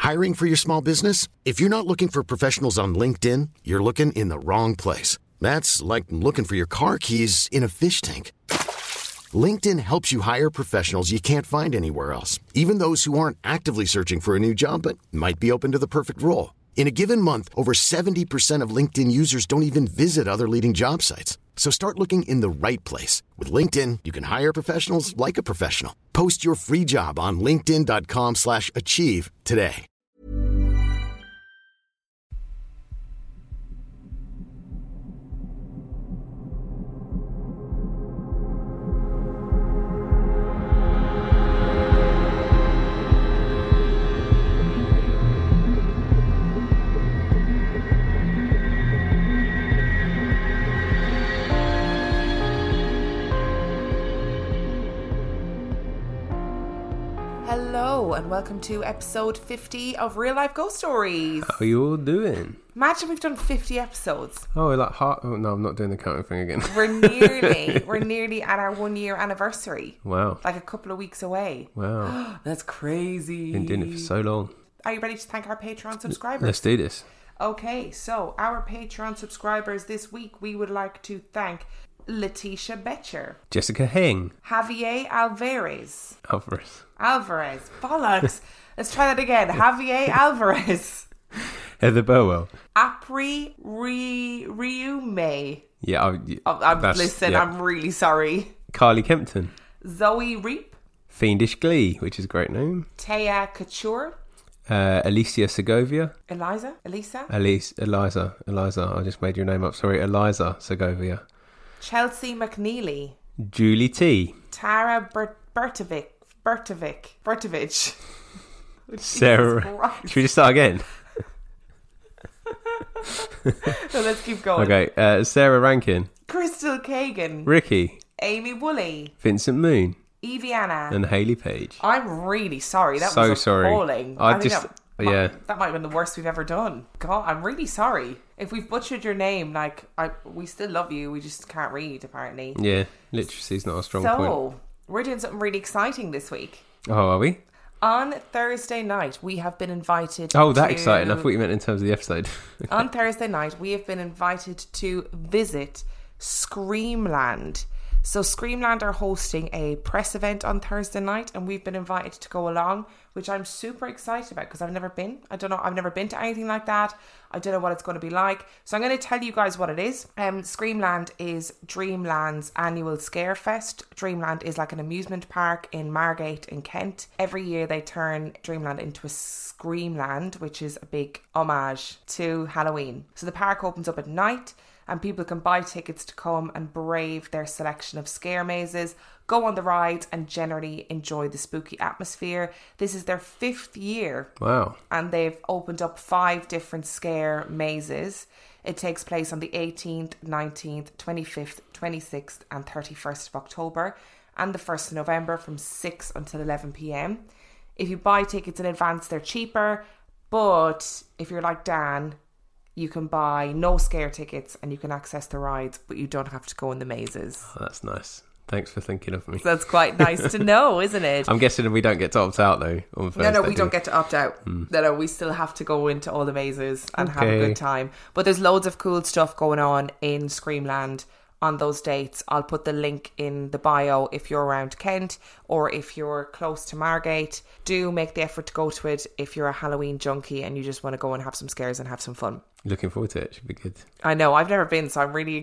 Hiring for your small business? If you're not looking for professionals on LinkedIn, you're looking in the wrong place. That's like looking for your car keys in a fish tank. LinkedIn helps you hire professionals you can't find anywhere else, even those who aren't actively searching for a new job but might be open to the perfect role. In a given month, over 70% of LinkedIn users don't even visit other leading job sites. So start looking in the right place. With LinkedIn, you can hire professionals like a professional. Post your free job on linkedin.com/achieve today. Hello and welcome to episode 50 of Real Life Ghost Stories. How are you all doing? Imagine we've done 50 episodes. Oh, like heart. Oh, no, I'm not doing the counting thing again. We're nearly at our 1 year anniversary. Wow. Like a couple of weeks away. Wow. That's crazy. Been doing it for so long. Are you ready to thank our Patreon subscribers? Let's do this. Okay, so our Patreon subscribers this week, we would like to thank Letitia Betcher, Jessica Heng. Javier Alvarez. Alvarez. Bollocks. Let's try that again. Javier Alvarez. Heather Burwell. Apri Riume. Yeah. Listen, yeah. I'm really sorry. Carly Kempton. Zoe Reap. Fiendish Glee, which is a great name. Taya Couture. Alicia Segovia. Eliza. I just made your name up. Sorry, Eliza Segovia. Chelsea McNeely. Julie T. Tara Bertovich. Sarah. Should we just start again? So let's keep going. Okay. Sarah Rankin. Crystal Kagan. Ricky. Amy Woolley. Vincent Moon. Eviana. And Hayley Page. I'm really sorry. That was appalling. Sorry. That might have been the worst we've ever done. God, I'm really sorry. If we've butchered your name, we still love you. We just can't read, apparently. Yeah, literacy's not a strong point. So, we're doing something really exciting this week. Oh, are we? On Thursday night, we have been invited exciting. I thought you meant in terms of the episode. On Thursday night, we have been invited to visit Screamland. So Screamland are hosting a press event on Thursday night, and we've been invited to go along, which I'm super excited about because I've never been. I've never been to anything like that. I don't know what it's going to be like. So I'm going to tell you guys what it is. Screamland is Dreamland's annual Scare Fest. Dreamland is like an amusement park in Margate in Kent. Every year they turn Dreamland into a Screamland, which is a big homage to Halloween. So the park opens up at night, and people can buy tickets to come and brave their selection of scare mazes, go on the rides, and generally enjoy the spooky atmosphere. This is their 5th year. Wow. And they've opened up 5 different scare mazes. It takes place on the 18th, 19th, 25th, 26th and 31st of October and the 1st of November from 6 until 11 p.m. If you buy tickets in advance, they're cheaper. But if you're like Dan, you can buy no scare tickets and you can access the rides, but you don't have to go in the mazes. Oh, that's nice. Thanks for thinking of me. So that's quite nice to know, isn't it? I'm guessing we don't get to opt out though. No, we don't get to opt out. No, we still have to go into all the mazes and have a good time. But there's loads of cool stuff going on in Screamland on those dates. I'll put the link in the bio if you're around Kent or if you're close to Margate. Do make the effort to go to it if you're a Halloween junkie and you just want to go and have some scares and have some fun. Looking forward to it. Should be good. I know, I've never been, so I'm really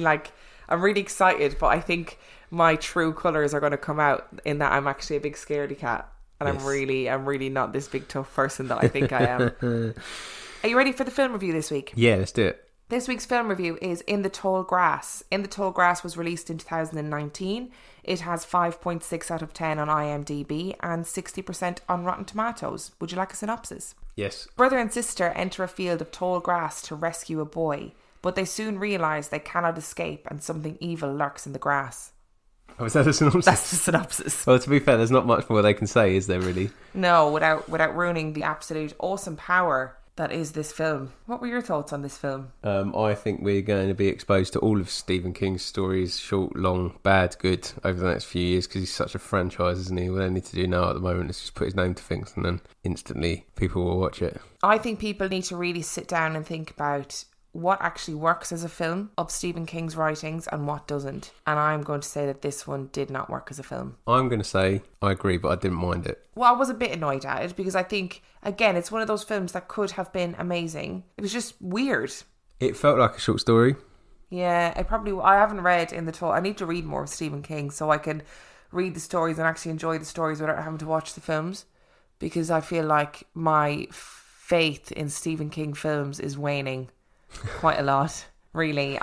excited, but I think my true colours are going to come out in that I'm actually a big scaredy cat. And yes. I'm really not this big tough person that I think I am. Are you ready for the film review this week? Yeah, let's do it. This week's film review is In the Tall Grass. In the Tall Grass was released in 2019. It has 5.6 out of 10 on IMDb and 60% on Rotten Tomatoes. Would you like a synopsis? Yes. Brother and sister enter a field of tall grass to rescue a boy, but they soon realise they cannot escape and something evil lurks in the grass. Oh, is that the synopsis? That's the synopsis. Well, to be fair, there's not much more they can say, is there really? No, without ruining the absolute awesome power that is this film. What were your thoughts on this film? I think we're going to be exposed to all of Stephen King's stories, short, long, bad, good, over the next few years, because he's such a franchise, isn't he? What they need to do now at the moment is just put his name to things, and then instantly people will watch it. I think people need to really sit down and think about what actually works as a film of Stephen King's writings and what doesn't. And I'm going to say that this one did not work as a film. I'm going to say I agree, but I didn't mind it. Well, I was a bit annoyed at it because I think, again, it's one of those films that could have been amazing. It was just weird. It felt like a short story. Yeah, I haven't read in the talk. I need to read more of Stephen King so I can read the stories and actually enjoy the stories without having to watch the films, because I feel like my faith in Stephen King films is waning quite a lot, really.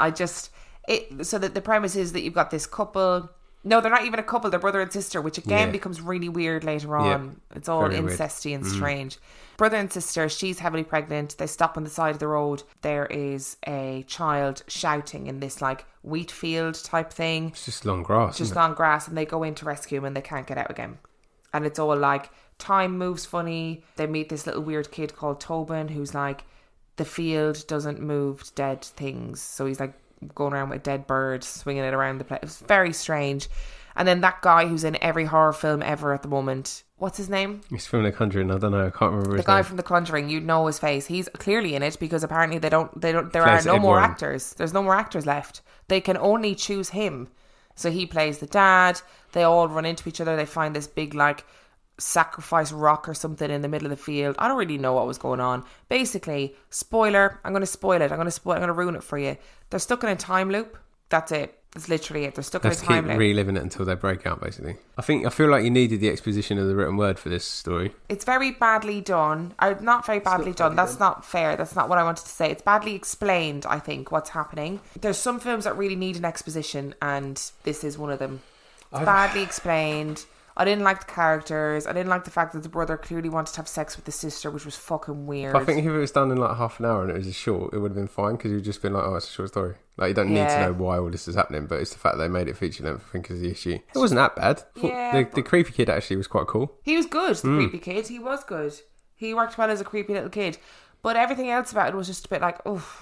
So that the premise is that you've got this couple. No, they're not even a couple, they're brother and sister, which again becomes really weird later on. It's all very incesty weird and strange. Brother and sister, she's heavily pregnant. They stop on the side of the road. There is a child shouting in this like wheat field type thing. It's just long grass. Just long grass, and they go in to rescue him and they can't get out again. And it's all like, time moves funny. They meet this little weird kid called Tobin who's like, the field doesn't move dead things. So he's like going around with a dead bird, swinging it around the place. It's very strange. And then that guy who's in every horror film ever at the moment. What's his name? He's from The Conjuring. I don't know. I can't remember his name. The guy from The Conjuring. You'd know his face. He's clearly in it because apparently there are no more actors. There's no more actors left. They can only choose him. So he plays the dad. They all run into each other. They find this big like sacrifice rock or something in the middle of the field. I don't really know what was going on. Basically, spoiler, I'm going to spoil it. I'm going to ruin it for you. They're stuck in a time loop. That's it. That's literally it. They're stuck in a time loop. Keep reliving it until they break out, basically. I feel like you needed the exposition of the written word for this story. It's very badly done. Not very badly done. That's not fair. That's not what I wanted to say. It's badly explained, I think, what's happening. There's some films that really need an exposition, and this is one of them. It's badly explained. I didn't like the characters. I didn't like the fact that the brother clearly wanted to have sex with the sister, which was fucking weird. I think if it was done in like half an hour and it was a short, it would have been fine, because you'd just been like, oh, it's a short story. Like, you don't need to know why all this is happening, but it's the fact that they made it feature length, I think, is the issue. It wasn't that bad. The creepy kid actually was quite cool. He was good, the creepy kid. He was good. He worked well as a creepy little kid. But everything else about it was just a bit like,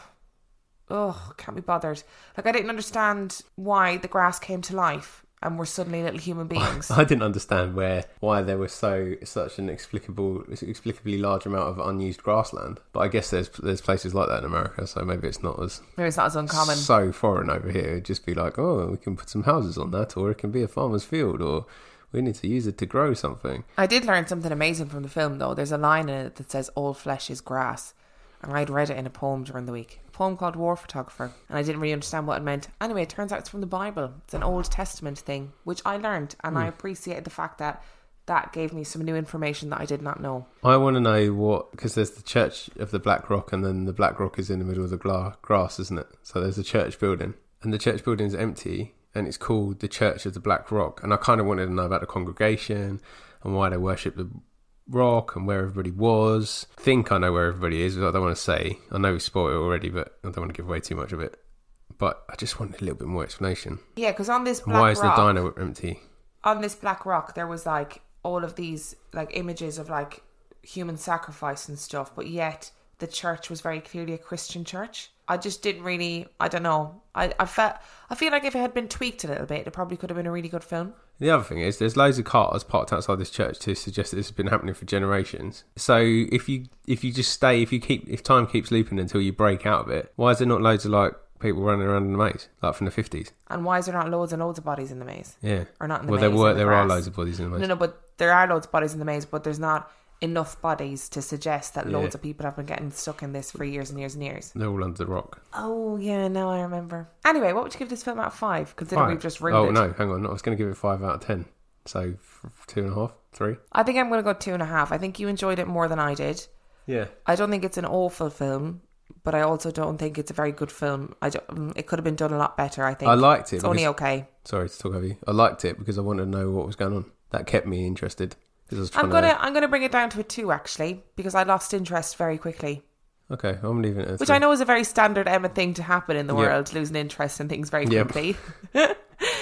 can't be bothered. Like, I didn't understand why the grass came to life and we're suddenly little human beings. I didn't understand why there was such an inexplicably large amount of unused grassland. But I guess there's places like that in America, so maybe it's not as uncommon. So foreign over here. It'd just be like, oh, we can put some houses on that, or it can be a farmer's field, or we need to use it to grow something. I did learn something amazing from the film, though. There's a line in it that says, all flesh is grass. And I'd read it in a poem during the week. A poem called War Photographer. And I didn't really understand what it meant. Anyway, it turns out it's from the Bible. It's an Old Testament thing, which I learned. And I appreciated the fact that that gave me some new information that I did not know. I want to know because there's the Church of the Black Rock, and then the Black Rock is in the middle of the grass, isn't it? So there's a church building. And the church building is empty, and it's called the Church of the Black Rock. And I kind of wanted to know about the congregation and why they worship the rock and where everybody was. I think I know where everybody is, but I don't want to say. I know we spoiled it already, but I don't want to give away too much of it. But I just wanted a little bit more explanation. Yeah, because on this black rock... Why is the diner empty? On this black rock, there was like all of these like images of like human sacrifice and stuff, but yet the church was very clearly a Christian church. I just didn't really... I don't know. I feel like if it had been tweaked a little bit, it probably could have been a really good film. The other thing is, there's loads of cars parked outside this church to suggest that this has been happening for generations. So if you just stay, if time keeps looping until you break out of it, why is there not loads of like people running around in the maze, like from the 50s? And why is there not loads and loads of bodies in the maze? Yeah, or not in the maze? Well, there are loads of bodies in the maze. No, but there are loads of bodies in the maze, but there's not enough bodies to suggest that loads of people have been getting stuck in this for years and years and years. They're all under the rock. Oh yeah, now I remember. Anyway, what would you give this film out of 5? Considering we've just ruined it. Oh no, hang on, I was going to give it 5 out of 10. So 2.5, 3. I think I'm going to go 2.5. I think you enjoyed it more than I did. Yeah. I don't think it's an awful film, but I also don't think it's a very good film. It could have been done a lot better, I think. I liked it. It's only okay. Sorry to talk over you. I liked it because I wanted to know what was going on. That kept me interested. I'm gonna bring it down to a 2 actually, because I lost interest very quickly. Okay, I'm leaving it at 3. Which I know is a very standard Emma thing to happen in the world, losing interest in things very quickly.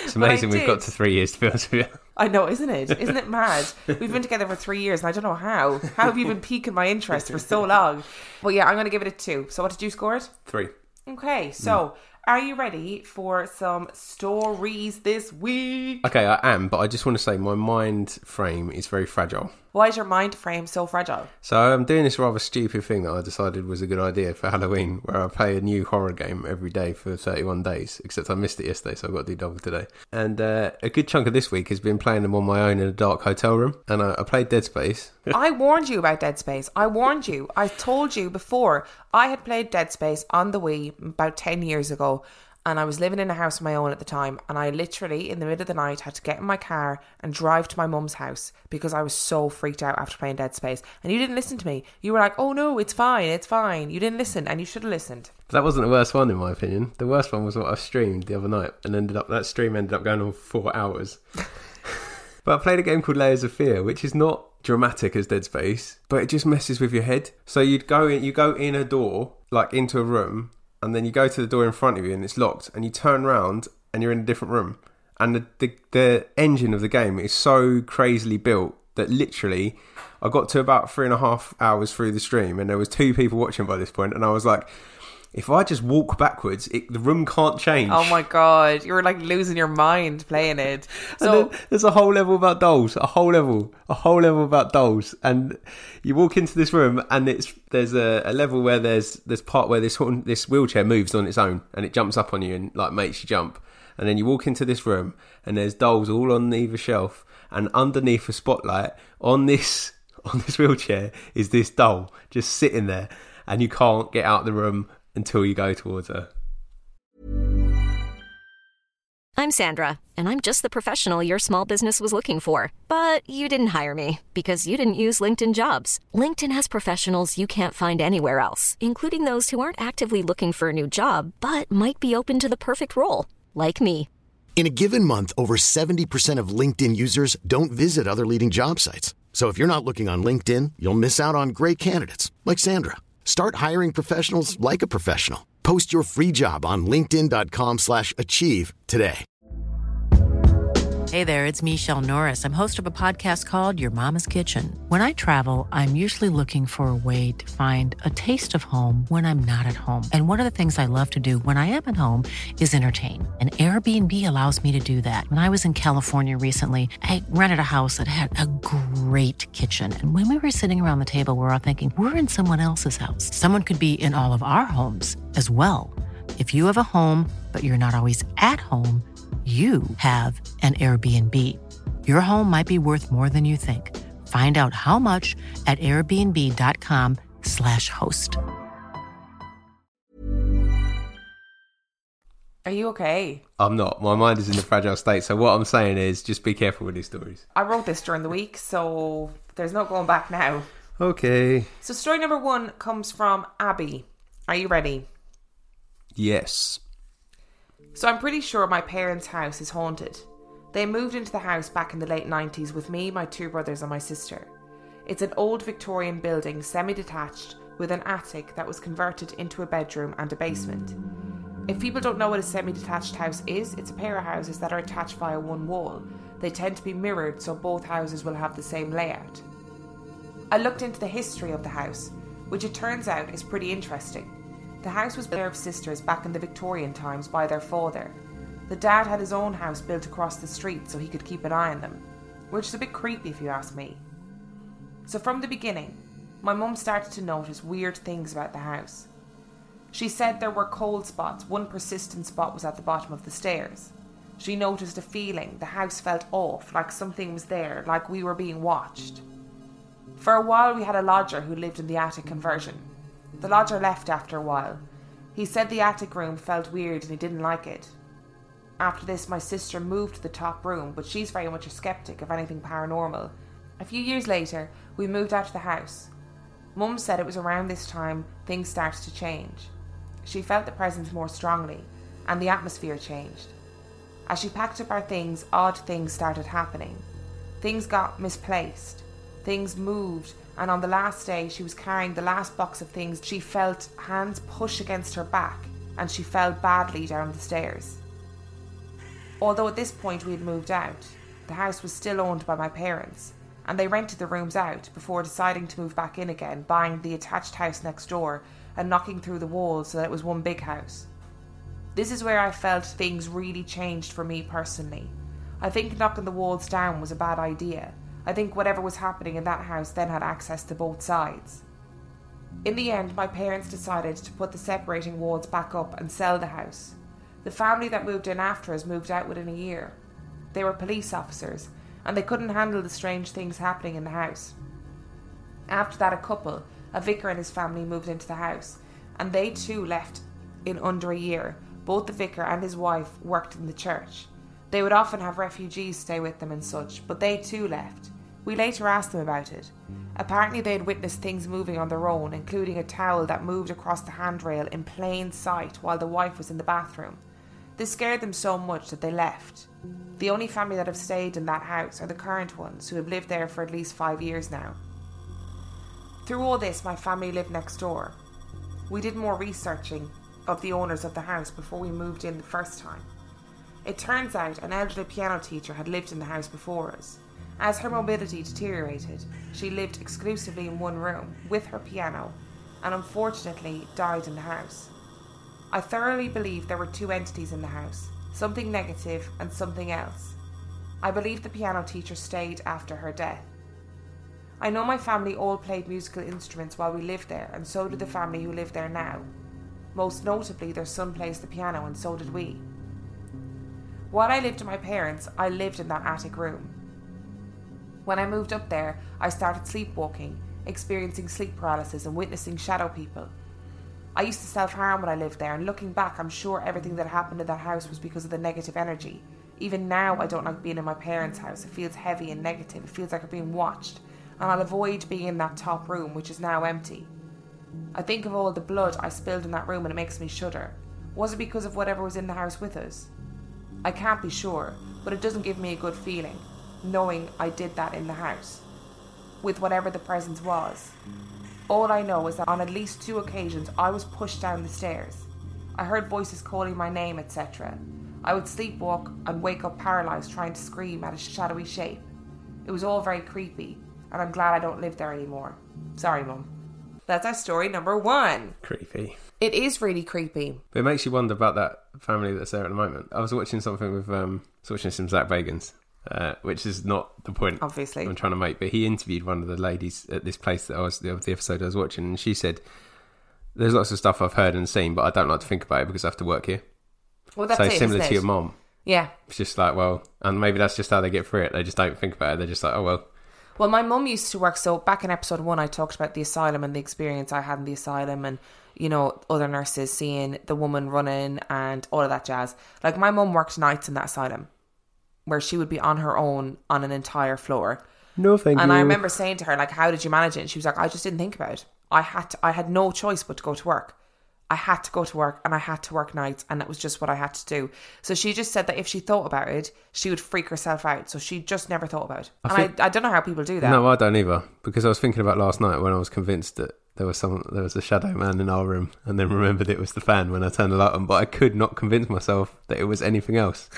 It's amazing we've got to 3 years, to be honest with you. I know, isn't it? Isn't it mad? We've been together for 3 years and I don't know how. How have you been piquing my interest for so long? But yeah, I'm going to give it a 2. So what did you score it? 3. Okay, so are you ready for some stories this week? Okay, I am, but I just want to say my mind frame is very fragile. Why is your mind frame so fragile? So I'm doing this rather stupid thing that I decided was a good idea for Halloween, where I play a new horror game every day for 31 days, except I missed it yesterday, so I've got to do double today. And a good chunk of this week has been playing them on my own in a dark hotel room, and I played Dead Space. I warned you about Dead Space. I warned you. I told you before. I had played Dead Space on the Wii about 10 years ago. And I was living in a house of my own at the time. And I literally, in the middle of the night, had to get in my car and drive to my mum's house because I was so freaked out after playing Dead Space. And you didn't listen to me. You were like, oh no, it's fine, it's fine. You didn't listen, and you should have listened. But that wasn't the worst one, in my opinion. The worst one was what I streamed the other night. And that stream ended up going on for 4 hours. But I played a game called Layers of Fear, which is not dramatic as Dead Space, but it just messes with your head. So you go in a door, like into a room, and then you go to the door in front of you and it's locked, and you turn around and you're in a different room. And the engine of the game is so crazily built that literally I got to about 3.5 hours through the stream and there was 2 people watching by this point, and I was like, if I just walk backwards, the room can't change. Oh my God, you were like losing your mind playing it. So there's a whole level about dolls, a whole level about dolls. And you walk into this room and there's a level where there's part where this wheelchair moves on its own and it jumps up on you and like makes you jump. And then you walk into this room and there's dolls all on either shelf, and underneath a spotlight on this wheelchair is this doll just sitting there, and you can't get out of the room until you go towards her. I'm Sandra, and I'm just the professional your small business was looking for. But you didn't hire me because you didn't use LinkedIn Jobs. LinkedIn has professionals you can't find anywhere else, including those who aren't actively looking for a new job, but might be open to the perfect role, like me. In a given month, over 70% of LinkedIn users don't visit other leading job sites. So if you're not looking on LinkedIn, you'll miss out on great candidates like Sandra. Start hiring professionals like a professional. Post your free job on linkedin.com/achieve today. Hey there, it's Michelle Norris. I'm host of a podcast called Your Mama's Kitchen. When I travel, I'm usually looking for a way to find a taste of home when I'm not at home. And one of the things I love to do when I am at home is entertain. And Airbnb allows me to do that. When I was in California recently, I rented a house that had a great kitchen. And when we were sitting around the table, we were all thinking, we're in someone else's house. Someone could be in all of our homes as well. If you have a home, but you're not always at home, you have an Airbnb. Your home might be worth more than you think. Find out how much at airbnb.com/host. are you okay? I'm not. My mind is in a fragile state. So what I'm saying is just be careful with these stories. I wrote this during the week, so there's no going back now. Okay. So story number 1 comes from Abby. Are you ready? Yes. So I'm pretty sure my parents' house is haunted. They moved into the house back in the late 90s with me, my 2 brothers and my sister. It's an old Victorian building, semi-detached, with an attic that was converted into a bedroom and a basement. If people don't know what a semi-detached house is, it's a pair of houses that are attached via one wall. They tend to be mirrored, so both houses will have the same layout. I looked into the history of the house, which it turns out is pretty interesting. The house was built by a pair of sisters back in the Victorian times by their father. The dad had his own house built across the street so he could keep an eye on them, which is a bit creepy if you ask me. So from the beginning, my mum started to notice weird things about the house. She said there were cold spots. One persistent spot was at the bottom of the stairs. She noticed a feeling. The house felt off, like something was there, like we were being watched. For a while we had a lodger who lived in the attic conversion. The lodger left after a while. He said the attic room felt weird and he didn't like it. After this, my sister moved to the top room, but she's very much a skeptic of anything paranormal. A few years later, we moved out of the house. Mum said it was around this time things started to change. She felt the presence more strongly, and the atmosphere changed. As she packed up our things, odd things started happening. Things got misplaced. Things moved, and on the last day she was carrying the last box of things, she felt hands push against her back, and she fell badly down the stairs. Although at this point we had moved out, the house was still owned by my parents, and they rented the rooms out before deciding to move back in again, buying the attached house next door and knocking through the walls so that it was one big house. This is where I felt things really changed for me personally. I think knocking the walls down was a bad idea. I think whatever was happening in that house then had access to both sides. In the end, my parents decided to put the separating walls back up and sell the house. The family that moved in after us moved out within a year. They were police officers, and they couldn't handle the strange things happening in the house. After that, a vicar and his family moved into the house, and they too left in under a year. Both the vicar and his wife worked in the church. They would often have refugees stay with them and such, but they too left. We later asked them about it. Apparently they had witnessed things moving on their own, including a towel that moved across the handrail in plain sight while the wife was in the bathroom. This scared them so much that they left. The only family that have stayed in that house are the current ones, who have lived there for at least 5 years now. Through all this, my family lived next door. We did more researching of the owners of the house before we moved in the first time. It turns out an elderly piano teacher had lived in the house before us. As her mobility deteriorated, she lived exclusively in one room with her piano and unfortunately died in the house. I thoroughly believe there were two entities in the house, something negative and something else. I believe the piano teacher stayed after her death. I know my family all played musical instruments while we lived there, and so did the family who live there now. Most notably, their son plays the piano, and so did we. While I lived with my parents, I lived in that attic room. When I moved up there, I started sleepwalking, experiencing sleep paralysis and witnessing shadow people. I used to self-harm when I lived there, and looking back, I'm sure everything that happened in that house was because of the negative energy. Even now, I don't like being in my parents' house. It feels heavy and negative. It feels like I'm being watched, and I'll avoid being in that top room, which is now empty. I think of all the blood I spilled in that room and it makes me shudder. Was it because of whatever was in the house with us? I can't be sure, but it doesn't give me a good feeling, knowing I did that in the house, with whatever the presence was. All I know is that on at least 2 occasions I was pushed down the stairs. I heard voices calling my name, etc. I would sleepwalk and wake up paralysed trying to scream at a shadowy shape. It was all very creepy, and I'm glad I don't live there anymore. Sorry, Mum. That's our story number 1. Creepy. It is really creepy. But it makes you wonder about that family that's there at the moment. I was watching something with, watching some Zach Bagans, which is not the point obviously I'm trying to make, but he interviewed one of the ladies at this place that the episode I was watching, and she said, there's lots of stuff I've heard and seen, but I don't like to think about it because I have to work here. Well, that's so it, similar isn't to it? your mom. Yeah. It's just like, well, and maybe that's just how they get through it. They just don't think about it. They're just like, oh, well. Well, my mum used to work, so back in episode 1 I talked about the asylum and the experience I had in the asylum, and, you know, other nurses seeing the woman running and all of that jazz. Like, my mum worked nights in that asylum, where she would be on her own on an entire floor. No, thank you. And I remember saying to her, like, how did you manage it? And she was like, I just didn't think about it. I had no choice but to go to work. I had to go to work, and I had to work nights, and that was just what I had to do. So she just said that if she thought about it, she would freak herself out. So she just never thought about it. I don't know how people do that. No, I don't either. Because I was thinking about last night when I was convinced that there was a shadow man in our room, and then remembered it was the fan when I turned the light on. But I could not convince myself that it was anything else.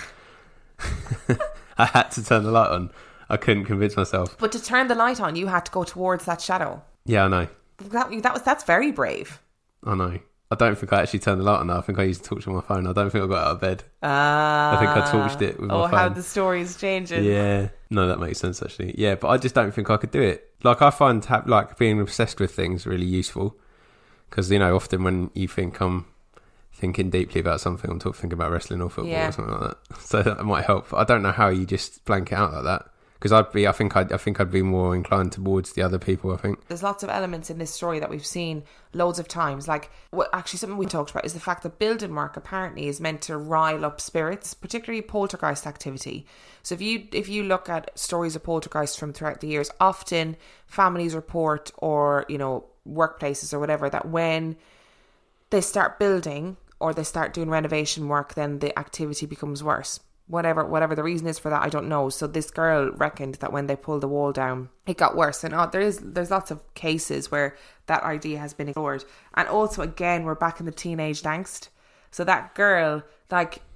I had to turn the light on. I couldn't convince myself. But to turn the light on, you had to go towards that shadow. Yeah, I know. That's very brave. I know. I don't think I actually turned the light on though. I think I used to torch on my phone. I don't think I got out of bed. I think I torched it with my phone. Oh, how the story's changing. Yeah. No, that makes sense actually. Yeah, but I just don't think I could do it. Like, I find like being obsessed with things really useful. Because, you know, often when you think I'm thinking deeply about something, I'm thinking about wrestling or football or something like that. So that might help. I don't know how you just blank it out like that. Because I think I'd be more inclined towards the other people, I think. There's lots of elements in this story that we've seen loads of times. Like, actually something we talked about is the fact that building work apparently is meant to rile up spirits, particularly poltergeist activity. So if you look at stories of poltergeists from throughout the years, often families report, or, you know, workplaces or whatever, that when they start building or they start doing renovation work, then the activity becomes worse. Whatever the reason is for that, I don't know. So this girl reckoned that when they pulled the wall down, it got worse. And there's lots of cases where that idea has been ignored. And also, again, we're back in the teenage angst. So that girl, like,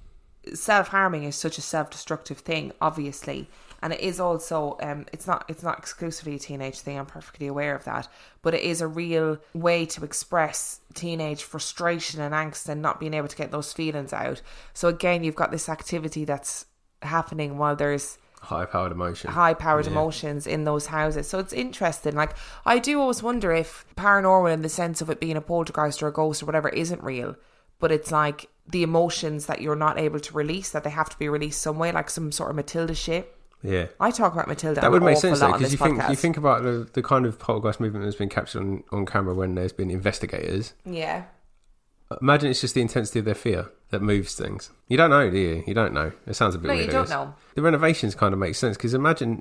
self-harming is such a self-destructive thing, obviously. And it is also, it's not exclusively a teenage thing, I'm perfectly aware of that. But it is a real way to express teenage frustration and angst and not being able to get those feelings out. So again, you've got this activity that's happening while there's high-powered emotions in those houses. So it's interesting. Like, I do always wonder if paranormal, in the sense of it being a poltergeist or a ghost or whatever, isn't real. But it's like the emotions that you're not able to release, that they have to be released some way, like some sort of Matilda shit. Yeah, I talk about Matilda. That would make sense, though, because you think about the kind of poltergeist movement that's been captured on camera when there's been investigators. Yeah. Imagine it's just the intensity of their fear that moves things. You don't know, do you? You don't know. It sounds a bit weird. No, you don't know. The renovations kind of make sense, because imagine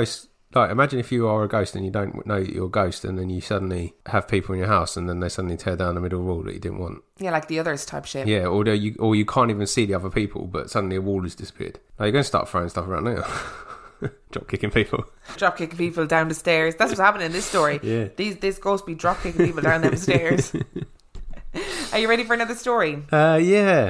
if you are a ghost and you don't know that you're a ghost, and then you suddenly have people in your house and then they suddenly tear down the middle wall that you didn't want. Yeah, like The Others type shit. Yeah, or you can't even see the other people, but suddenly a wall has disappeared. Now you're going to start throwing stuff around now. Drop kicking people down the stairs. That's what's happening in this story. Yeah. This ghost be drop kicking people down them stairs. Are you ready for another story? Yeah.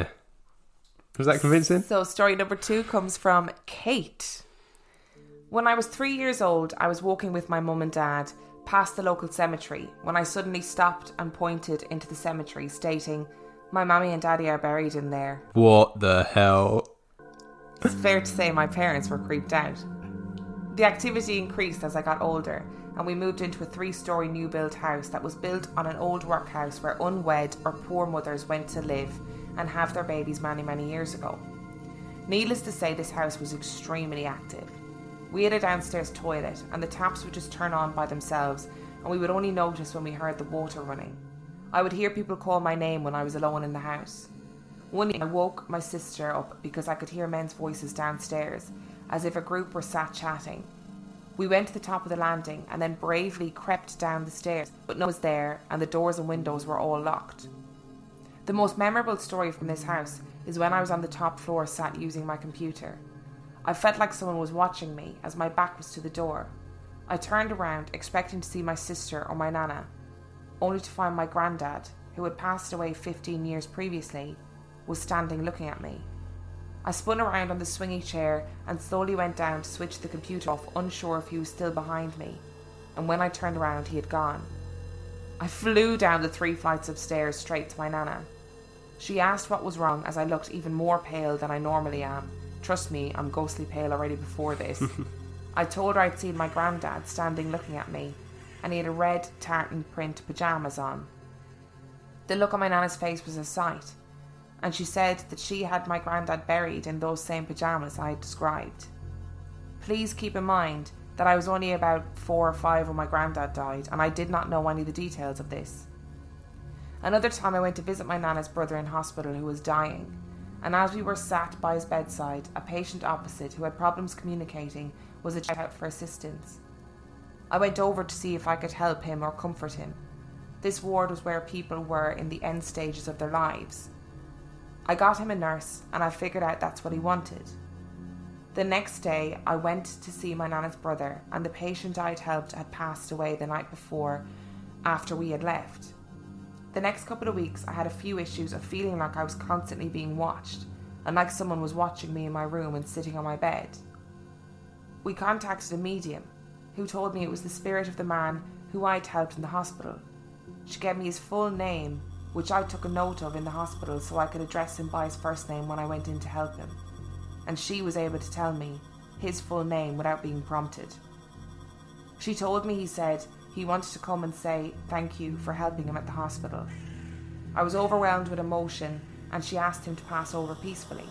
Was that convincing? So story number 2 comes from Kate. When I was 3 years old, I was walking with my mum and dad past the local cemetery when I suddenly stopped and pointed into the cemetery, stating, "My mummy and daddy are buried in there." What the hell? It's fair to say my parents were creeped out. The activity increased as I got older, and we moved into a 3-storey new build house that was built on an old workhouse where unwed or poor mothers went to live and have their babies many, many years ago. Needless to say, this house was extremely active. We had a downstairs toilet, and the taps would just turn on by themselves, and we would only notice when we heard the water running. I would hear people call my name when I was alone in the house. One day I woke my sister up because I could hear men's voices downstairs, as if a group were sat chatting. We went to the top of the landing and then bravely crept down the stairs, but no one was there and the doors and windows were all locked. The most memorable story from this house is when I was on the top floor sat using my computer. I felt like someone was watching me as my back was to the door. I turned around expecting to see my sister or my nana, only to find my granddad, who had passed away 15 years previously, was standing looking at me. I spun around on the swingy chair and slowly went down to switch the computer off, unsure if he was still behind me, and when I turned around he had gone. I flew down the 3 flights of stairs straight to my nana. She asked what was wrong as I looked even more pale than I normally am. Trust me, I'm ghostly pale already before this. I told her I'd seen my granddad standing looking at me, and he had a red tartan print pyjamas on. The look on my nana's face was a sight, and she said that she had my granddad buried in those same pyjamas I had described. Please keep in mind that I was only about 4 or 5 when my granddad died, and I did not know any of the details of this. Another time I went to visit my nana's brother in hospital who was dying, and as we were sat by his bedside, a patient opposite who had problems communicating was a shout out for assistance. I went over to see if I could help him or comfort him. This ward was where people were in the end stages of their lives. I got him a nurse, and I figured out that's what he wanted. The next day, I went to see my nana's brother, and the patient I had helped had passed away the night before, after we had left. The next couple of weeks, I had a few issues of feeling like I was constantly being watched, and like someone was watching me in my room and sitting on my bed. We contacted a medium, who told me it was the spirit of the man who I'd helped in the hospital. She gave me his full name, which I took a note of in the hospital so I could address him by his first name when I went in to help him, and she was able to tell me his full name without being prompted. She told me he said he wanted to come and say thank you for helping him at the hospital. I was overwhelmed with emotion, and she asked him to pass over peacefully.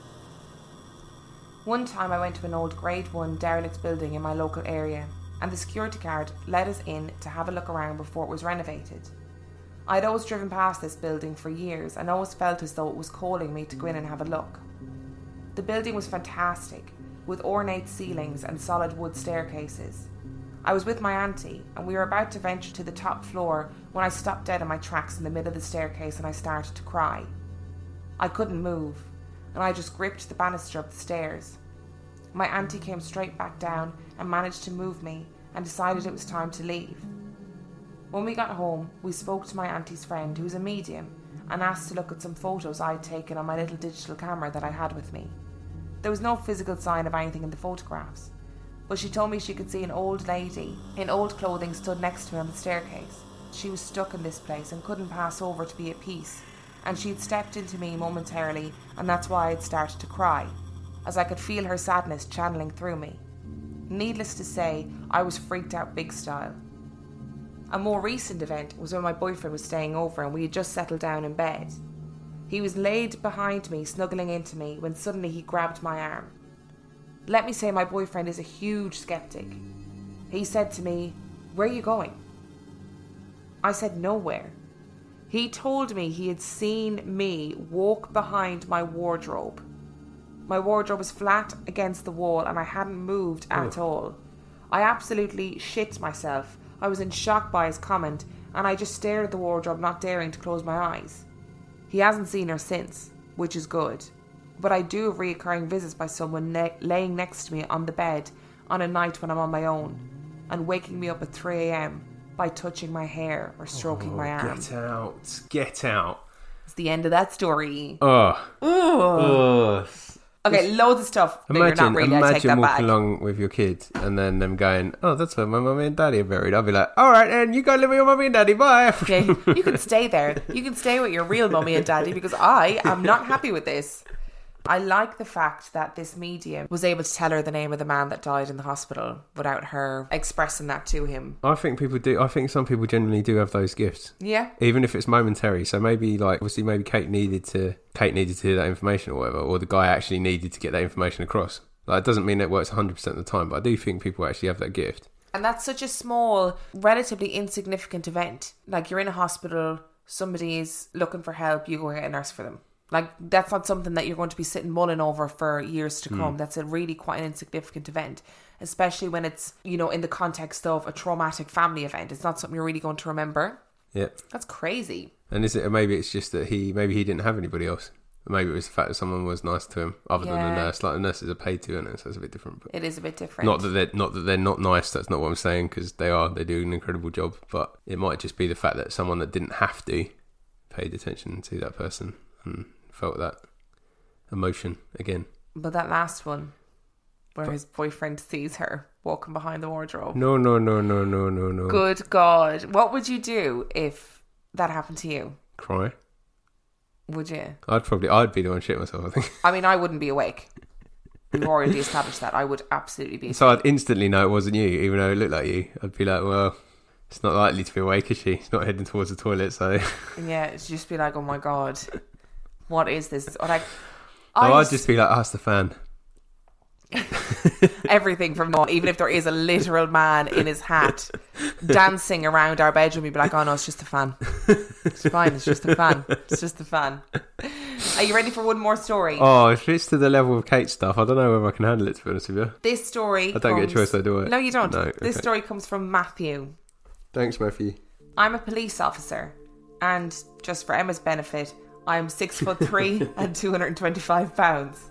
One time I went to an old Grade 1 derelict building in my local area, and the security guard let us in to have a look around before it was renovated. I had always driven past this building for years and always felt as though it was calling me to go in and have a look. The building was fantastic, with ornate ceilings and solid wood staircases. I was with my auntie, and we were about to venture to the top floor when I stopped dead in my tracks in the middle of the staircase and I started to cry. I couldn't move, and I just gripped the banister of the stairs. My auntie came straight back down and managed to move me and decided it was time to leave. When we got home, we spoke to my auntie's friend, who was a medium, and asked to look at some photos I'd taken on my little digital camera that I had with me. There was no physical sign of anything in the photographs, but she told me she could see an old lady in old clothing stood next to me on the staircase. She was stuck in this place and couldn't pass over to be at peace, and she'd stepped into me momentarily, and that's why I'd started to cry, as I could feel her sadness channeling through me. Needless to say, I was freaked out big style. A more recent event was when my boyfriend was staying over and we had just settled down in bed. He was laid behind me, snuggling into me, when suddenly he grabbed my arm. Let me say my boyfriend is a huge skeptic. He said to me, "Where are you going?" I said nowhere. He told me he had seen me walk behind my wardrobe. My wardrobe was flat against the wall and I hadn't moved at all. I absolutely shit myself. I was in shock by his comment and I just stared at the wardrobe, not daring to close my eyes. He hasn't seen her since, which is good. But I do have reoccurring visits by someone laying next to me on the bed on a night when I'm on my own and waking me up at 3 a.m. by touching my hair or stroking my arm. Get out. Get out. It's the end of that story. Oh. Okay, loads of stuff. Imagine walking back along with your kid and then them going, "Oh, that's where my mummy and daddy are buried." I'll be like, "All right, and you go live with your mummy and daddy, bye." Okay, you can stay there. You can stay with your real mummy and daddy because I am not happy with this. I like the fact that this medium was able to tell her the name of the man that died in the hospital without her expressing that to him. I think people do. I think some people genuinely do have those gifts. Yeah. Even if it's momentary. So maybe, like, obviously maybe Kate needed to hear that information or whatever, or the guy actually needed to get that information across. Like, it doesn't mean it works 100% of the time, but I do think people actually have that gift. And that's such a small, relatively insignificant event. Like, you're in a hospital, somebody is looking for help, you go get a nurse for them. Like, that's not something that you're going to be sitting mulling over for years to come. That's a really quite an insignificant event, especially when it's, you know, in the context of a traumatic family event. It's not something you're really going to remember. Yeah. That's crazy. And is it, maybe it's just that he didn't have anybody else. Maybe it was the fact that someone was nice to him other than the nurse. Like, the nurses are paid to, and so it's a bit different. But it is a bit different. Not that they're not nice. That's not what I'm saying, because they are. They do an incredible job. But it might just be the fact that someone that didn't have to paid attention to that person and felt that emotion again. But that last one, where his boyfriend sees her walking behind the wardrobe. No. Good God. What would you do if that happened to you? Cry. Would you? I'd be the one shit myself, I think. I mean, I wouldn't be awake. We've already established that. I would absolutely be awake. So I'd instantly know it wasn't you, even though it looked like you. I'd be like, well, it's not likely to be awake, is she? She's not heading towards the toilet, so... Yeah, it'd just be like, oh my God, what is this? Or like, I'd just be like, it's the fan. Everything from now, even if there is a literal man in his hat dancing around our bedroom, you'd be like, oh no, it's just a fan. It's fine, it's just a fan. It's just a fan. Are you ready for one more story? Oh, if it's to the level of Kate's stuff, I don't know whether I can handle it, to be honest with you. This story I don't get a choice, though, do I? No, you don't. No, okay. This story comes from Matthew. Thanks, Matthew. I'm a police officer, and just for Emma's benefit, I'm 6'3" and 225 pounds.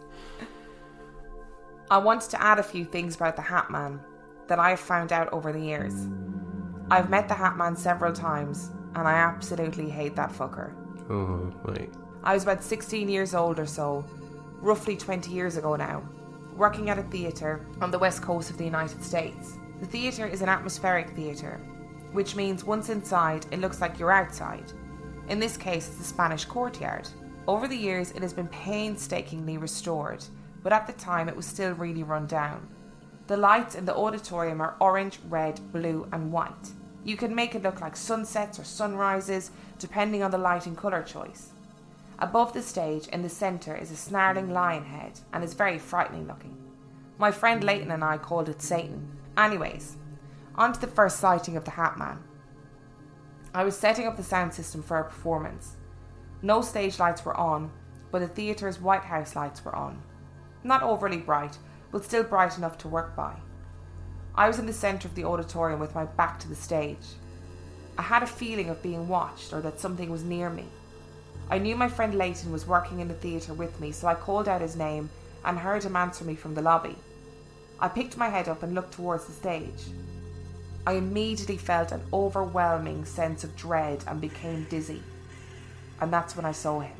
I wanted to add a few things about the Hat Man that I've found out over the years. I've met the Hat Man several times, and I absolutely hate that fucker. Oh, mate. I was about 16 years old or so, roughly 20 years ago now, working at a theatre on the west coast of the United States. The theatre is an atmospheric theatre, which means once inside, it looks like you're outside. In this case, it's the Spanish Courtyard. Over the years, it has been painstakingly restored, but at the time it was still really run down. The lights in the auditorium are orange, red, blue and white. You can make it look like sunsets or sunrises, depending on the lighting colour choice. Above the stage, in the centre, is a snarling lion head, and is very frightening looking. My friend Leighton and I called it Satan. Anyways, on to the first sighting of the Hat Man. I was setting up the sound system for a performance. No stage lights were on, but the theatre's White House lights were on. Not overly bright, but still bright enough to work by. I was in the centre of the auditorium with my back to the stage. I had a feeling of being watched, or that something was near me. I knew my friend Leighton was working in the theatre with me, so I called out his name and heard him answer me from the lobby. I picked my head up and looked towards the stage. I immediately felt an overwhelming sense of dread and became dizzy. and that's when I saw him.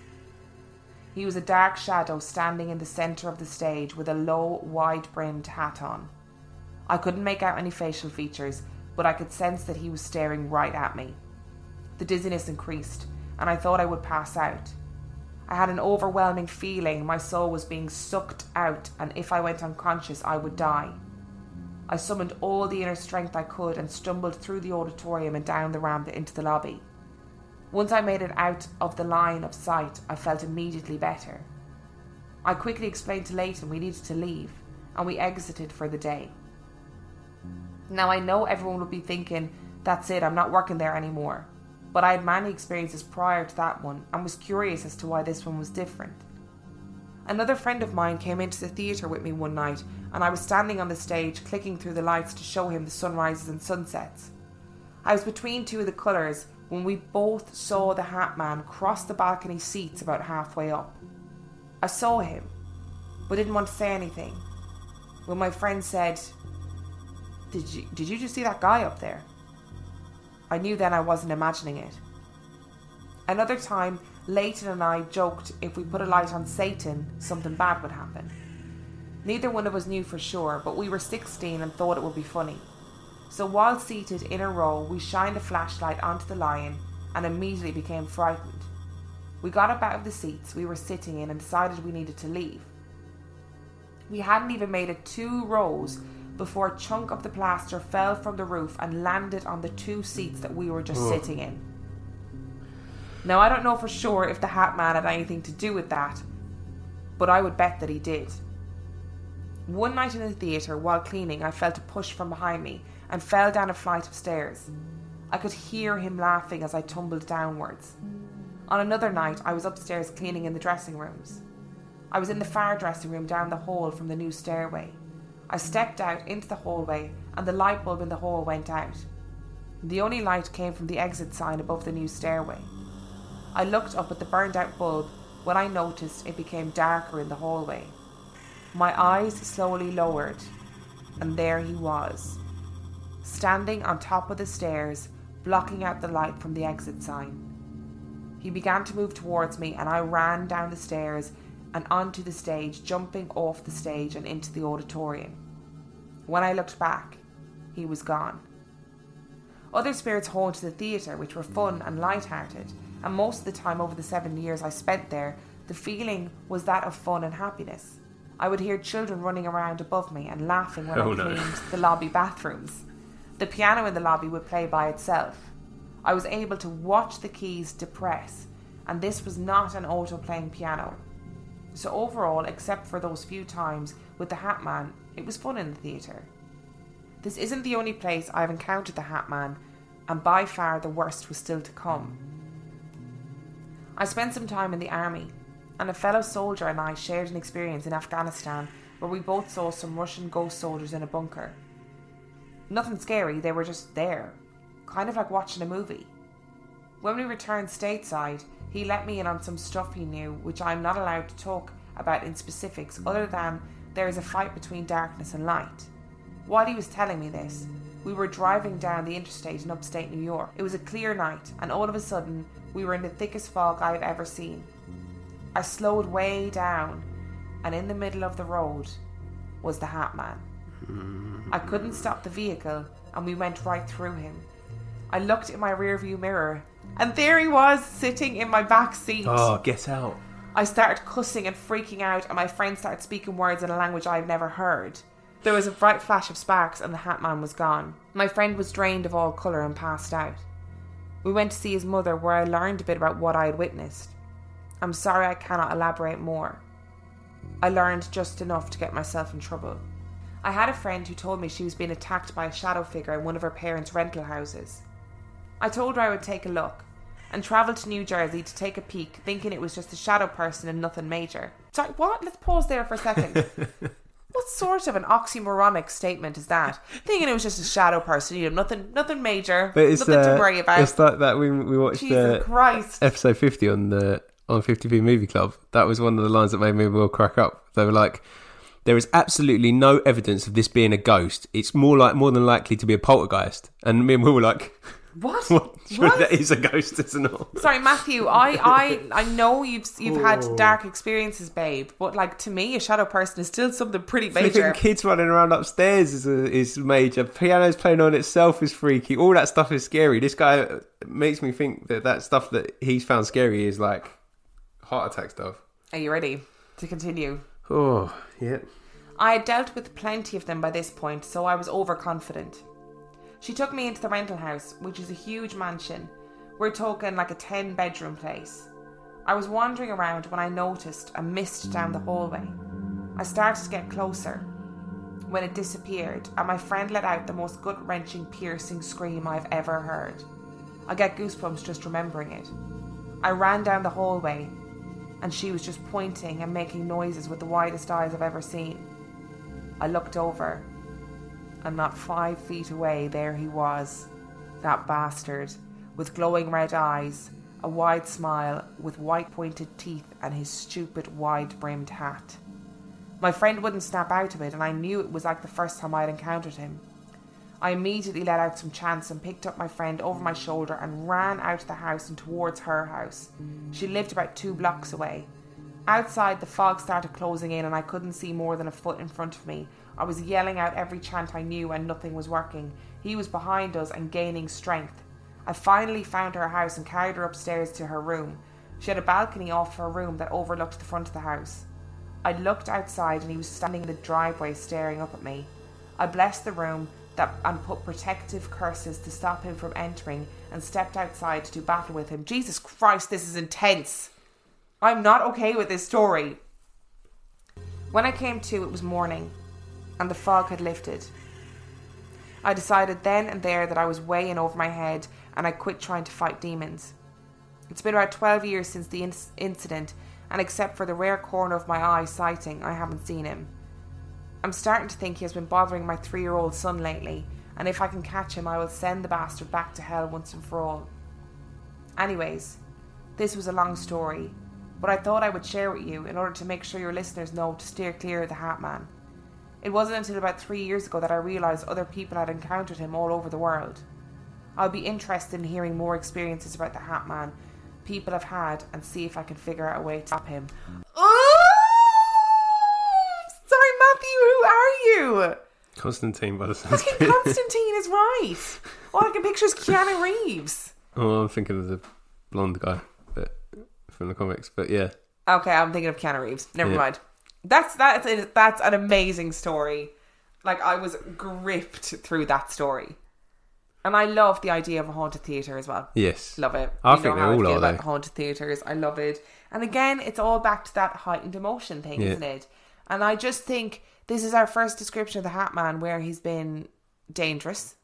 He was a dark shadow standing in the centre of the stage with a low, wide-brimmed hat on. I couldn't make out any facial features, but I could sense that he was staring right at me. The dizziness increased, and I thought I would pass out. I had an overwhelming feeling my soul was being sucked out, and if I went unconscious, I would die. I summoned all the inner strength I could and stumbled through the auditorium and down the ramp into the lobby. Once I made it out of the line of sight, I felt immediately better. I quickly explained to Leighton we needed to leave, and we exited for the day. Now I know everyone would be thinking, that's it, I'm not working there anymore. But I had many experiences prior to that one and was curious as to why this one was different. Another friend of mine came into the theatre with me one night, and I was standing on the stage clicking through the lights to show him the sunrises and sunsets. I was between two of the colours when we both saw the Hat Man cross the balcony seats about halfway up. I saw him, but didn't want to say anything. When my friend said, Did you just see that guy up there? I knew then I wasn't imagining it. Another time, Leighton and I joked if we put a light on Satan, something bad would happen. Neither one of us knew for sure, but we were 16 and thought it would be funny. So while seated in a row, we shined a flashlight onto the lion and immediately became frightened. We got up out of the seats we were sitting in and decided we needed to leave. We hadn't even made it 2 rows before a chunk of the plaster fell from the roof and landed on the 2 seats that we were just sitting in. Now I don't know for sure if the Hat Man had anything to do with that, but I would bet that he did. One night in the theatre, while cleaning, I felt a push from behind me and fell down a flight of stairs. I could hear him laughing as I tumbled downwards. On another night, I was upstairs cleaning in the dressing rooms. I was in the far dressing room down the hall from the new stairway. I stepped out into the hallway and the light bulb in the hall went out. The only light came from the exit sign above the new stairway. I looked up at the burned out bulb when I noticed it became darker in the hallway. My eyes slowly lowered, and there he was, standing on top of the stairs, blocking out the light from the exit sign. He began to move towards me and I ran down the stairs and onto the stage, jumping off the stage and into the auditorium. When I looked back, he was gone. Other spirits haunted the theatre, which were fun and light-hearted, and most of the time over the 7 years I spent there, the feeling was that of fun and happiness. I would hear children running around above me and laughing when I cleaned the lobby bathrooms. The piano in the lobby would play by itself. I was able to watch the keys depress, and this was not an auto-playing piano. So overall, except for those few times with the Hat Man, it was fun in the theatre. This isn't the only place I've encountered the Hat Man, and by far the worst was still to come. I spent some time in the army, and a fellow soldier and I shared an experience in Afghanistan where we both saw some Russian ghost soldiers in a bunker. Nothing scary, they were just there, kind of like watching a movie. When we returned stateside, he let me in on some stuff he knew, which I'm not allowed to talk about in specifics other than there is a fight between darkness and light. While he was telling me this, we were driving down the interstate in upstate New York. It was a clear night, and all of a sudden, we were in the thickest fog I had ever seen. I slowed way down, and in the middle of the road was the Hat Man. I couldn't stop the vehicle, and we went right through him. I looked in my rearview mirror, and there he was, sitting in my back seat. Oh, get out. I started cussing and freaking out, and my friend started speaking words in a language I've never heard. There was a bright flash of sparks, and the Hat Man was gone. My friend was drained of all colour and passed out. We went to see his mother, where I learned a bit about what I had witnessed. I'm sorry I cannot elaborate more. I learned just enough to get myself in trouble. I had a friend who told me she was being attacked by a shadow figure in one of her parents' rental houses. I told her I would take a look, and travelled to New Jersey to take a peek, thinking it was just a shadow person and nothing major. Sorry, what? Let's pause there for a second. What sort of an oxymoronic statement is that? Thinking it was just a shadow person, you know, nothing major, but it's, nothing to worry about. It's like that we watched episode 50 on 50p Movie Club. That was one of the lines that made me well crack up. They were like, there is absolutely no evidence of this being a ghost. It's more than likely to be a poltergeist. And me and Will were like, What? Surely that is a ghost, isn't it? Sorry, Matthew. I know you've had dark experiences, babe, but like to me, a shadow person is still something pretty major. Flipping kids running around upstairs is major. Piano's playing on itself is freaky. All that stuff is scary. This guy makes me think that stuff that he's found scary is like heart attack stuff. Are you ready to continue? Oh, yeah. I had dealt with plenty of them by this point, so I was overconfident. She took me into the rental house, which is a huge mansion. We're talking like a 10-bedroom place. I was wandering around when I noticed a mist down the hallway. I started to get closer when it disappeared, and my friend let out the most gut-wrenching, piercing scream I've ever heard. I get goosebumps just remembering it. I ran down the hallway, and she was just pointing and making noises with the widest eyes I've ever seen. I looked over, and not 5 feet away, there he was, that bastard, with glowing red eyes, a wide smile, with white pointed teeth, and his stupid wide-brimmed hat. My friend wouldn't snap out of it, and I knew it was like the first time I'd encountered him. I immediately let out some chants and picked up my friend over my shoulder and ran out of the house and towards her house. She lived about 2 blocks away. Outside, the fog started closing in and I couldn't see more than a foot in front of me. I was yelling out every chant I knew and nothing was working. He was behind us and gaining strength. I finally found her house and carried her upstairs to her room. She had a balcony off her room that overlooked the front of the house. I looked outside and he was standing in the driveway staring up at me. I blessed the room and put protective curses to stop him from entering and stepped outside to do battle with him. Jesus Christ, this is intense. I'm not okay with this story. When I came to, it was morning and the fog had lifted. I decided then and there that I was way in over my head and I quit trying to fight demons. It's been about 12 years since the incident, and except for the rare corner of my eye sighting, I haven't seen him. I'm starting to think he has been bothering my 3-year-old son lately, and if I can catch him, I will send the bastard back to hell once and for all. Anyways, this was a long story, but I thought I would share with you in order to make sure your listeners know to steer clear of the Hat Man. It wasn't until about 3 years ago that I realised other people had encountered him all over the world. I'll be interested in hearing more experiences about the Hat Man people have had and see if I can figure out a way to stop him. Oh! Sorry, Matthew, who are you? Constantine, by the sounds of Fucking it. Constantine is right. All I can picture is Keanu Reeves. Oh, I'm thinking of the blonde guy from the comics, but yeah. Okay, I'm thinking of Keanu Reeves. Never Yeah. mind. That's an amazing story. Like, I was gripped through that story. And I love the idea of a haunted theatre as well. Yes. Love it. I You think know they how all I feel are, about though. haunted theatres. I love it. And again, it's all back to that heightened emotion thing, Yeah. isn't it? And I just think this is our first description of the Hat Man where he's been dangerous.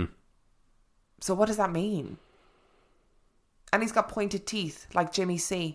So what does that mean? And he's got pointed teeth like Jimmy C.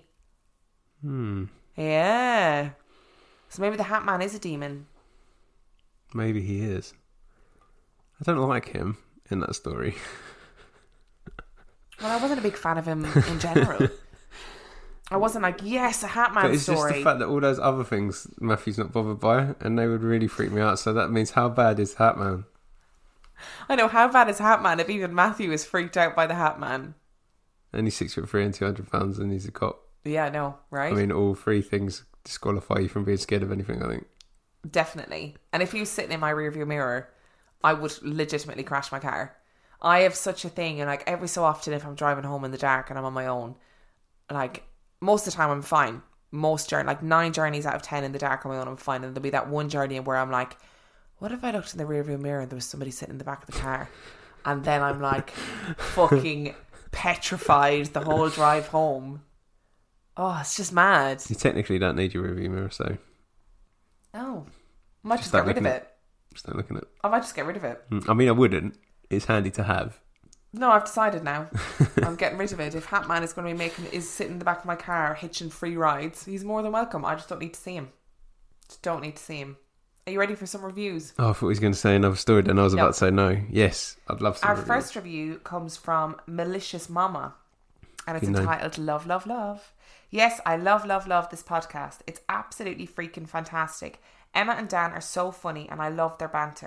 Yeah. So maybe the Hat Man is a demon. Maybe he is. I don't like him in that story. Well, I wasn't a big fan of him in general. I wasn't like, yes, a Hat Man But it's story. just the fact that all those other things Matthew's not bothered by, and they would really freak me out. So that means how bad is Hat Man? I know, how bad is Hat Man if even Matthew is freaked out by the Hat Man? And he's 6'3" and 200 pounds, and he's a cop. Yeah, I know, right? I mean, all 3 things disqualify you from being scared of anything, I think. Definitely. And if he was sitting in my rearview mirror, I would legitimately crash my car. I have such a thing, and like every so often if I'm driving home in the dark and I'm on my own, like most of the time I'm fine. Like 9 journeys out of 10 in the dark on my own, I'm fine. And there'll be that one journey where I'm like, what if I looked in the rearview mirror and there was somebody sitting in the back of the car? And then I'm like fucking petrified the whole drive home. Oh, it's just mad. You technically don't need your rearview mirror, so No. I might just start get rid of looking it. just don't look at it. I might just get rid of it. I mean, I wouldn't. It's handy to have. No, I've decided now. I'm getting rid of it. If Hat Man is going to be sitting in the back of my car hitching free rides, he's more than welcome. I just don't need to see him. Just don't need to see him. Are you ready for some reviews? Oh, I thought he was going to say another story, then I was No. about to say no. Yes, I'd love some Our reviews. first review comes from Malicious Mama, and it's Good name. entitled Love, Love, Love. Yes, I love this podcast. It's absolutely freaking fantastic. Emma and Dan are so funny and I love their banter.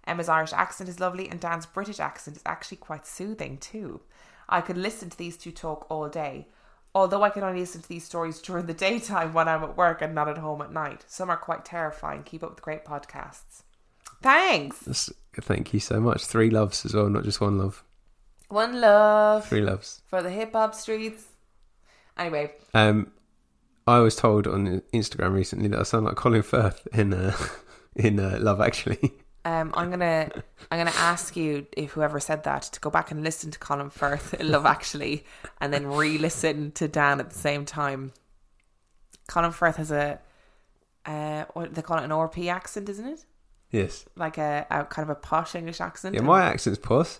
Emma's Irish accent is lovely and Dan's British accent is actually quite soothing too. I could listen to these two talk all day, although I can only listen to these stories during the daytime when I'm at work and not at home at night. Some are quite terrifying. Keep up with great podcasts. Thanks. Thank you so much. 3 loves as well, not just 1 love. 1 love. 3 loves. For the hip hop streets. Anyway. I was told on Instagram recently that I sound like Colin Firth in Love Actually. I'm gonna ask you, if whoever said that, to go back and listen to Colin Firth in Love Actually and then re-listen to Dan at the same time. Colin Firth has what they call it, an RP accent, isn't it? Yes. Like a kind of a posh English accent. Yeah, my accent's posh.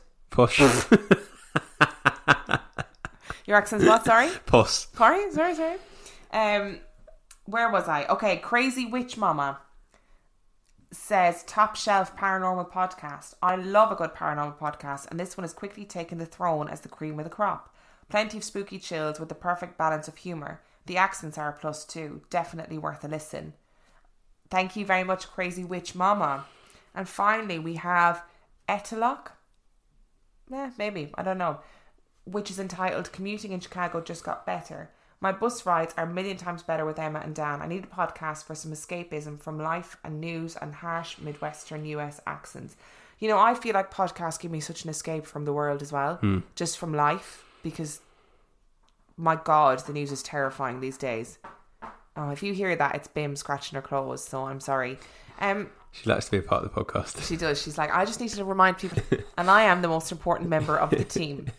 Your accent's what, sorry? Posh. Sorry. Where was I? Okay, Crazy Witch Mama says top shelf paranormal podcast. I love a good paranormal podcast, and this one has quickly taken the throne as the cream of the crop. Plenty of spooky chills with the perfect balance of humour. The accents are a plus too. Definitely worth a listen. Thank you very much, Crazy Witch Mama. And finally, we have Etalock. Maybe, I don't know. Which is entitled Commuting in Chicago Just Got Better. My bus rides are a million times better with Emma and Dan. I need a podcast for some escapism from life and news and harsh Midwestern US accents. You know, I feel like podcasts give me such an escape from the world as well. Just from life. Because, my God, the news is terrifying these days. Oh, if you hear that, it's Bim scratching her claws, so I'm sorry. She likes to be a part of the podcast. She does. She's like, I just need to remind people, and I am the most important member of the team.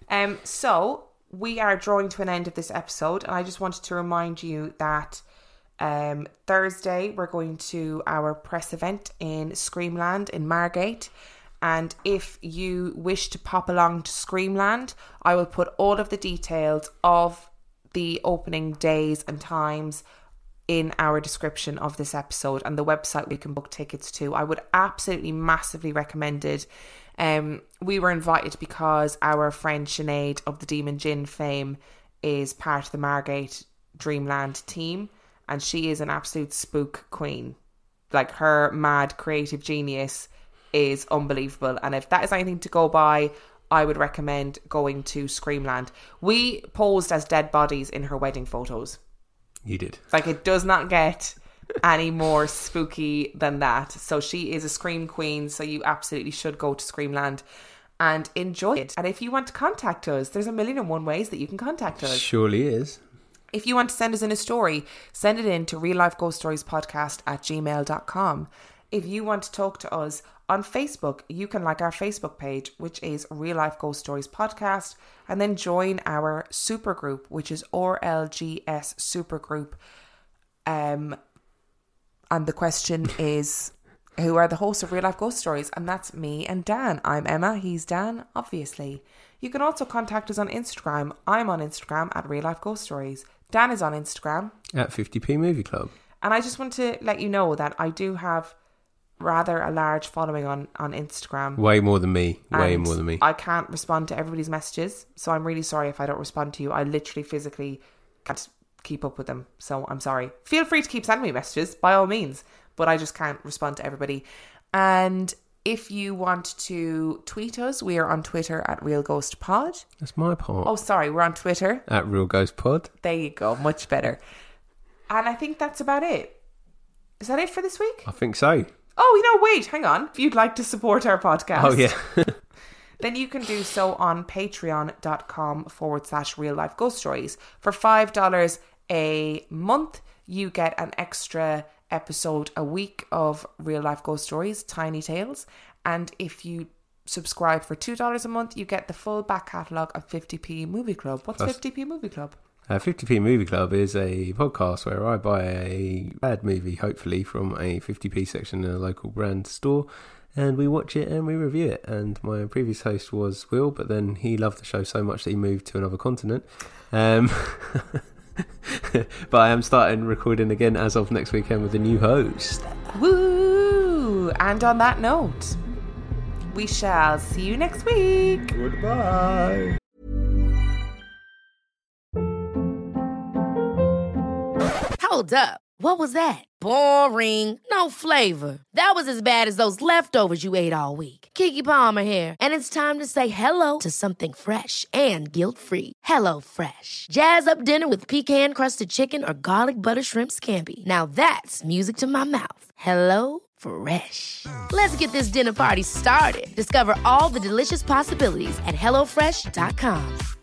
So we are drawing to an end of this episode, and I just wanted to remind you that Thursday we're going to our press event in Screamland in Margate. And if you wish to pop along to Screamland, I will put all of the details of the opening days and times in our description of this episode and the website we can book tickets to. I would absolutely massively recommend it. We were invited because our friend Sinead of the Demon Gin fame is part of the Margate Dreamland team, and she is an absolute spook queen. Like, her mad creative genius is unbelievable, and if that is anything to go by, I would recommend going to Screamland. We posed as dead bodies in her wedding photos. You did. Like, it does not get any more spooky than that. So she is a scream queen, so you absolutely should go to Screamland and enjoy it. And if you want to contact us, there's 1,000,001 ways that you can contact us. Surely is. If you want to send us in a story, send it in to reallifeghoststoriespodcast@gmail.com. If you want to talk to us on Facebook, you can like our Facebook page, which is Real Life Ghost Stories Podcast, and then join our supergroup, which is RLGS Supergroup. And the question is, who are the hosts of Real Life Ghost Stories? And that's me and Dan. I'm Emma, he's Dan, obviously. You can also contact us on Instagram. I'm on Instagram at Real Life Ghost Stories. Dan is on Instagram at 50p Movie Club. And I just want to let you know that I do have rather a large following on Instagram. Way more than me. I can't respond to everybody's messages, so I'm really sorry if I don't respond to you. I literally physically can't keep up with them, so I'm sorry. Feel free to keep sending me messages, by all means, but I just can't respond to everybody. And if you want to tweet us, we are on Twitter at Real Ghost Pod. That's my part. Oh, sorry, we're on Twitter at Real Ghost Pod. There you go, much better. And I think that's about it. Is that it for this week? I think so. Oh, wait, hang on. If you'd like to support our podcast. Oh, yeah. then you can do so on patreon.com/Real Life Ghost Stories. For $5 a month, you get an extra episode a week of Real Life Ghost Stories, Tiny Tales. And if you subscribe for $2 a month, you get the full back catalogue of 50p Movie Club. What's 50p Movie Club? 50p Movie Club is a podcast where I buy a bad movie, hopefully, from a 50p section in a local brand store, and we watch it and we review it. And my previous host was Will, but then he loved the show so much that he moved to another continent. But I am starting recording again as of next weekend with a new host. Woo! And on that note, we shall see you next week. Goodbye. Hold up. What was that? Boring. No flavor. That was as bad as those leftovers you ate all week. Keke Palmer here, and it's time to say hello to something fresh and guilt-free. Hello Fresh. Jazz up dinner with pecan-crusted chicken or garlic butter shrimp scampi. Now that's music to my mouth. Hello Fresh. Let's get this dinner party started. Discover all the delicious possibilities at HelloFresh.com.